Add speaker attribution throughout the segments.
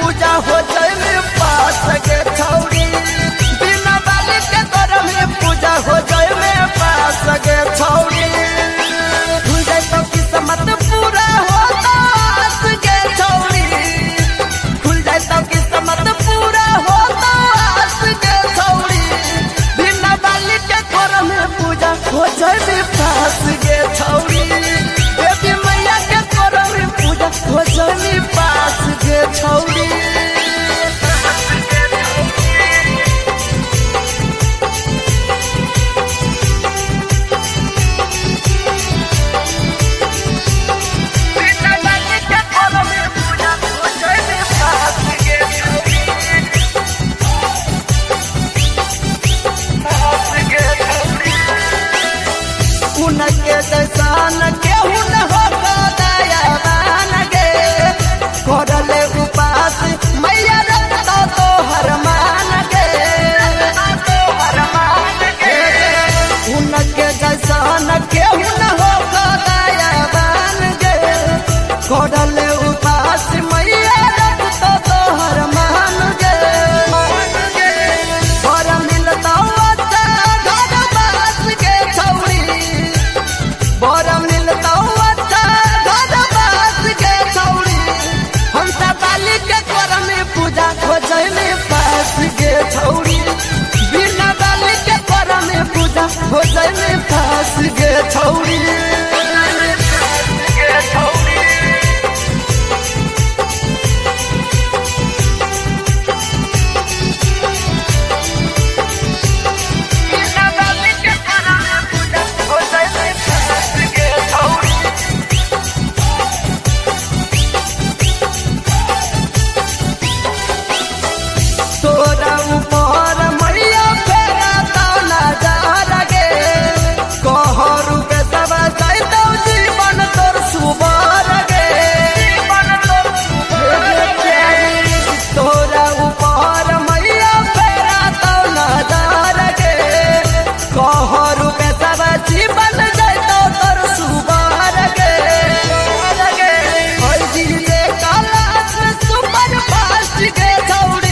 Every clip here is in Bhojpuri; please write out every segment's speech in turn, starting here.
Speaker 1: पूजा हो जाए में पास के छौड़ी बिना बाली के तोरा में पूजा हो जाए में पास के छौड़ी खुल जाए तो किस्मत पूरा होता आस के छौड़ी खुल जाए तो किस्मत पूरा होता आस के छौड़ी बिना बाली के तोरा में पूजा हो जाए में पास के छौड़ी देवी मैया के तोरा में पूजा हो जाए में पास के छौड़ी उनके जैसान केहू न हो दयावान गे करले उपास मैया रखता तो हर मान गे उनके जैसान केहू न हो दयावान गे करले उपास मैया रखता तो हर मान गे और मिलता बड़ा मिलता अच्छा घर बास के छौड़ी हम सब बाली के तोरा में पूजा हो जाए में पास के छौड़ी बिना बाली के तोरा में पूजा हो जाए में पास के छौड़ी तोरा ऊपर मैया फेरा तो नजारा गे कहरु के सब जाइतो जीवन तोर सुबर गे तोरा ऊपर मैया फेरा तो नजारा गे कहरु के सब जीवन जाइतो तोर सुबर गे ओइ दिले कालास सुपर फास्ट गे छौड़ी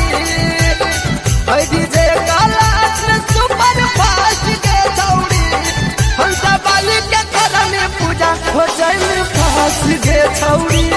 Speaker 1: डीजे कालास में सुपर फास्ट के छौड़ी हम सब बाली के तोरा में पूजा हो जाए में पास के छौड़ी